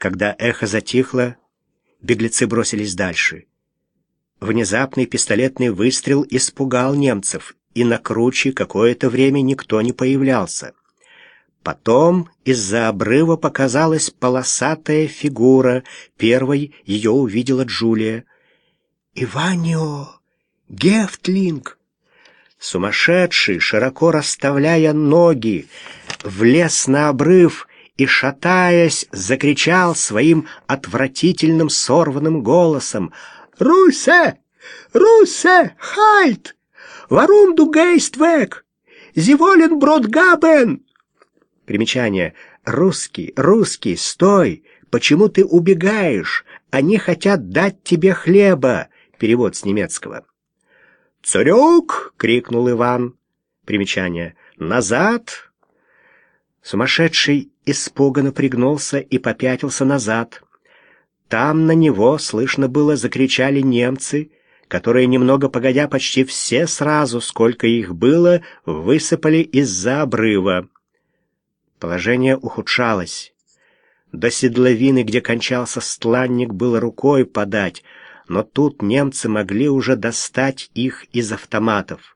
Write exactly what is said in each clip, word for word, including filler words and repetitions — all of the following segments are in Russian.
Когда эхо затихло, беглецы бросились дальше. Внезапный пистолетный выстрел испугал немцев, и на круче какое-то время никто не появлялся. Потом из-за обрыва показалась полосатая фигура. Первой ее увидела Джулия. «Иванио! Гефтлинг!» Сумасшедший, широко расставляя ноги, влез на обрыв и, шатаясь, закричал своим отвратительным сорванным голосом: «Русе! Русе! Хальт! Варум ду гейст век! Зиволен брод габен!» Примечание. «Русский, русский, стой! Почему ты убегаешь? Они хотят дать тебе хлеба!» Перевод с немецкого. «Царек!» — крикнул Иван. Примечание. «Назад!» Сумасшедший испуганно пригнулся и попятился назад. Там на него, слышно было, закричали немцы, которые, немного погодя, почти все сразу, сколько их было, высыпали из-за обрыва. Положение ухудшалось. До седловины, где кончался стланник, было рукой подать, но тут немцы могли уже достать их из автоматов.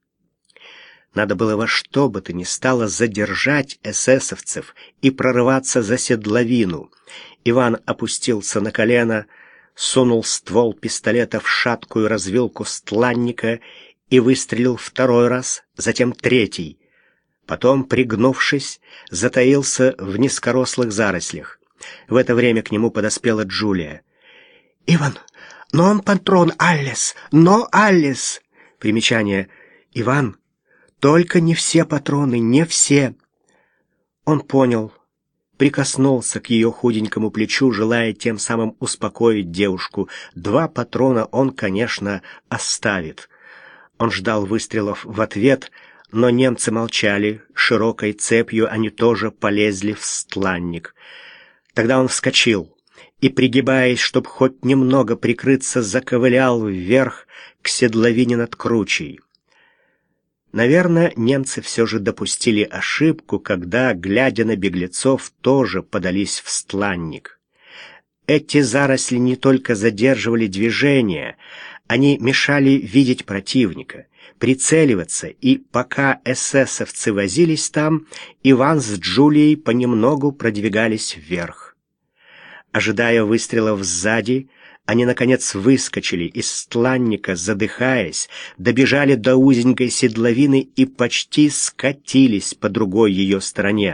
Надо было во что бы то ни стало задержать эсэсовцев и прорываться за седловину. Иван опустился на колено, сунул ствол пистолета в шаткую развилку стланника и выстрелил второй раз, затем третий. Потом, пригнувшись, затаился в низкорослых зарослях. В это время к нему подоспела Джулия. «Иван, нон патрон аллес, но аллес!» Примечание. «Иван, только не все патроны, не все!» Он понял, прикоснулся к ее худенькому плечу, желая тем самым успокоить девушку. Два патрона он, конечно, оставит. Он ждал выстрелов в ответ, но немцы молчали, широкой цепью они тоже полезли в стланник. Тогда он вскочил и, пригибаясь, чтобы хоть немного прикрыться, заковылял вверх к седловине над кручей. Наверное, немцы все же допустили ошибку, когда, глядя на беглецов, тоже подались в стланник. Эти заросли не только задерживали движение, они мешали видеть противника, прицеливаться, и пока эсэсовцы возились там, Иван с Джулией понемногу продвигались вверх. Ожидая выстрелов сзади, они, наконец, выскочили из стланника, задыхаясь, добежали до узенькой седловины и почти скатились по другой ее стороне.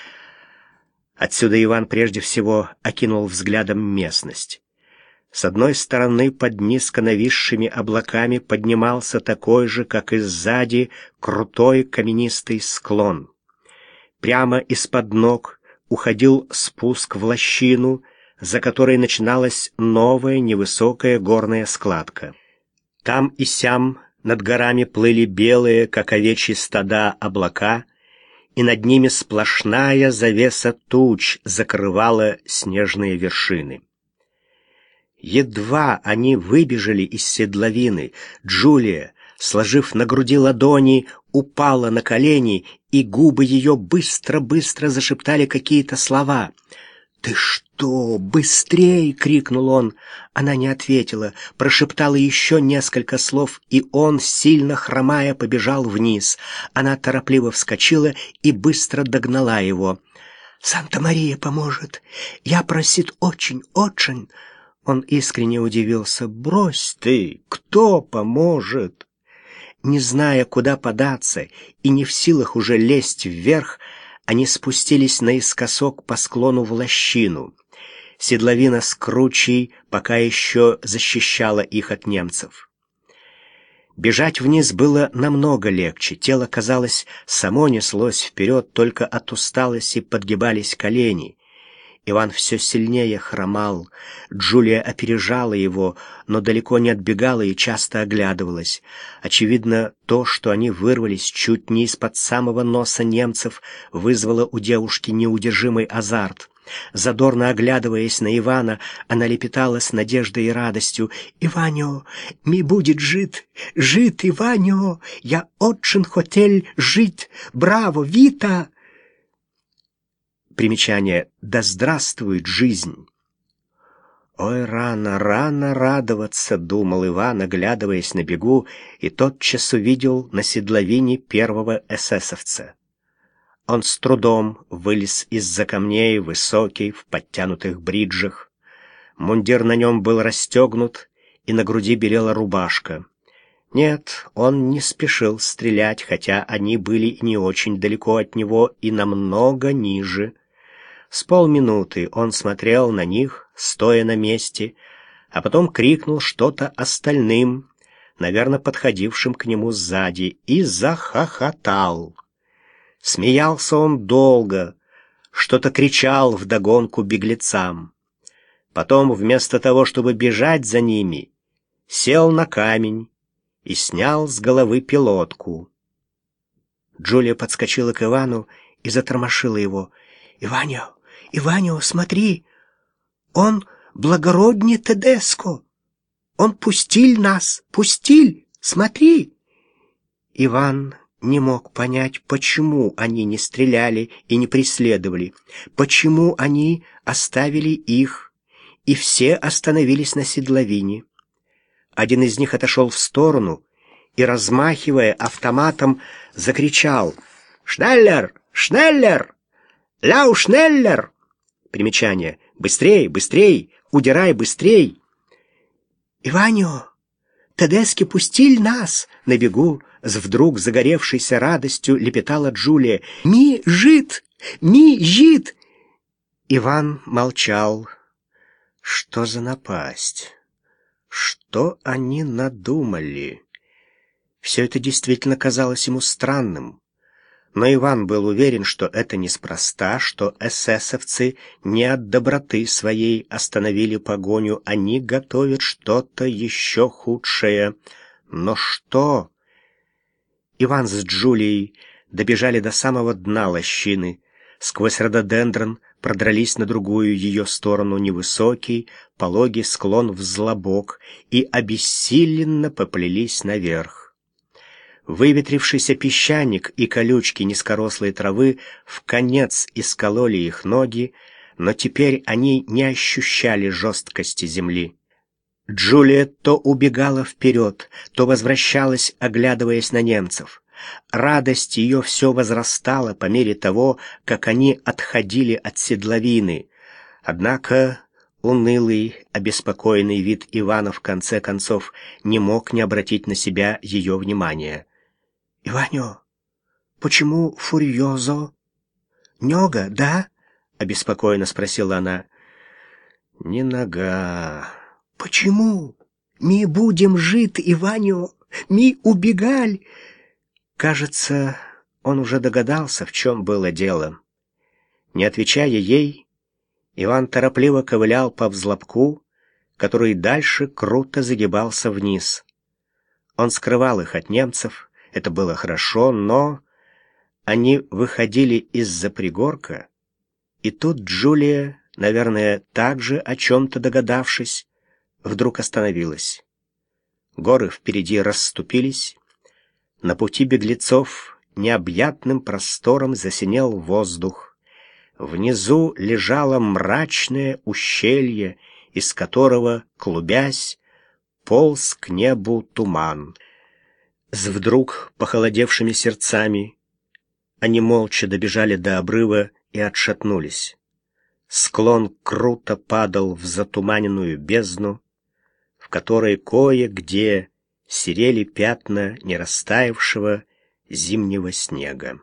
Отсюда Иван прежде всего окинул взглядом местность. С одной стороны, под низко нависшими облаками поднимался такой же, как и сзади, крутой каменистый склон. Прямо из-под ног уходил спуск в лощину, за которой начиналась новая невысокая горная складка. Там и сям над горами плыли белые, как овечьи стада, облака, и над ними сплошная завеса туч закрывала снежные вершины. Едва они выбежали из седловины, Джулия, сложив на груди ладони, упала на колени, и губы ее быстро-быстро зашептали какие-то слова. «Ты что, быстрей!» — крикнул он. Она не ответила, прошептала еще несколько слов, и он, сильно хромая, побежал вниз. Она торопливо вскочила и быстро догнала его. «Санта-Мария поможет! Я просит очень, очень!» Он искренне удивился. «Брось ты! Кто поможет?» Не зная, куда податься, и не в силах уже лезть вверх, они спустились наискосок по склону в лощину. Седловина с кручей пока еще защищала их от немцев. Бежать вниз было намного легче. Тело, казалось, само неслось вперед, только от усталости подгибались колени. Иван все сильнее хромал. Джулия опережала его, но далеко не отбегала и часто оглядывалась. Очевидно, то, что они вырвались чуть не из-под самого носа немцев, вызвало у девушки неудержимый азарт. Задорно оглядываясь на Ивана, она лепетала с надеждой и радостью: «Иванио, ми будет жит, жит, Иванио, я очень хотел жить, браво, Вита!» Примечание: да здравствует жизнь. Ой, рано, рано радоваться, думал Иван, оглядываясь на бегу, и тотчас увидел на седловине первого эсэсовца. Он с трудом вылез из-за камней, высокий, в подтянутых бриджах. Мундир на нем был расстегнут, и на груди белела рубашка. Нет, он не спешил стрелять, хотя они были не очень далеко от него и намного ниже. С полминуты он смотрел на них, стоя на месте, а потом крикнул что-то остальным, наверное, подходившим к нему сзади, и захохотал. Смеялся он долго, что-то кричал вдогонку беглецам. Потом, вместо того, чтобы бежать за ними, сел на камень и снял с головы пилотку. Джулия подскочила к Ивану и затормошила его. «Иваньо, Иваньо, смотри! Он благороднее Тедеско! Он пустил нас, пустил! Смотри!» Иван не мог понять, почему они не стреляли и не преследовали, почему они оставили их, и все остановились на седловине. Один из них отошел в сторону и, размахивая автоматом, закричал: «Шнеллер! Шнеллер! Ляу Шнеллер!» Примечание: «Быстрей! Быстрей! Удирай быстрей!» «Иваньо! Тедески пустил нас!» На бегу, с вдруг загоревшейся радостью, лепетала Джулия. «Ми жит! Ми жит!» Иван молчал. Что за напасть? Что они надумали? Все это действительно казалось ему странным. Но Иван был уверен, что это неспроста, что эсэсовцы не от доброты своей остановили погоню, они готовят что-то еще худшее. Но что? Иван с Джулией добежали до самого дна лощины. Сквозь рододендрон продрались на другую ее сторону, невысокий, пологий склон взлобок, и обессиленно поплелись наверх. Выветрившийся песчаник и колючки низкорослой травы вконец искололи их ноги, но теперь они не ощущали жесткости земли. Джулия то убегала вперед, то возвращалась, оглядываясь на немцев. Радость ее все возрастала по мере того, как они отходили от седловины. Однако унылый, обеспокоенный вид Ивана в конце концов не мог не обратить на себя ее внимания. «Иванё, почему фурьезо? Нёга, да?» — обеспокоенно спросила она. «Не нога». «Почему? Ми будем жить, Иванё, ми убегаль». Кажется, он уже догадался, в чем было дело. Не отвечая ей, Иван торопливо ковылял по взлобку, который дальше круто загибался вниз. Он скрывал их от немцев, это было хорошо, но они выходили из-за пригорка, и тут Джулия, наверное, также о чем-то догадавшись, вдруг остановилась. Горы впереди расступились. На пути беглецов необъятным простором засинел воздух. Внизу лежало мрачное ущелье, из которого, клубясь, полз к небу туман. С вдруг похолодевшими сердцами они молча добежали до обрыва и отшатнулись. Склон круто падал в затуманенную бездну, в которой кое-где серели пятна нерастаявшего зимнего снега.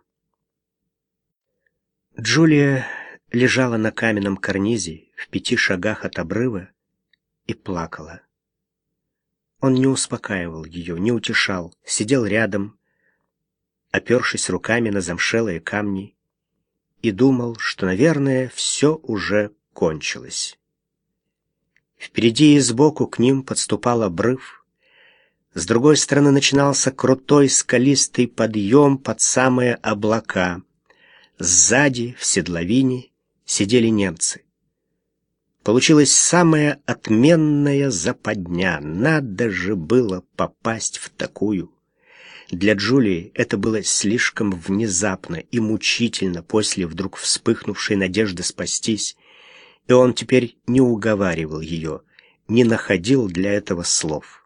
Джулия лежала на каменном карнизе в пяти шагах от обрыва и плакала. Он не успокаивал ее, не утешал, сидел рядом, опершись руками на замшелые камни, и думал, что, наверное, все уже кончилось. Впереди и сбоку к ним подступал обрыв. С другой стороны начинался крутой скалистый подъем под самые облака. Сзади, в седловине, сидели немцы. Получилась самая отменная западня. Надо же было попасть в такую. Для Джулии это было слишком внезапно и мучительно после вдруг вспыхнувшей надежды спастись, и он теперь не уговаривал ее, не находил для этого слов.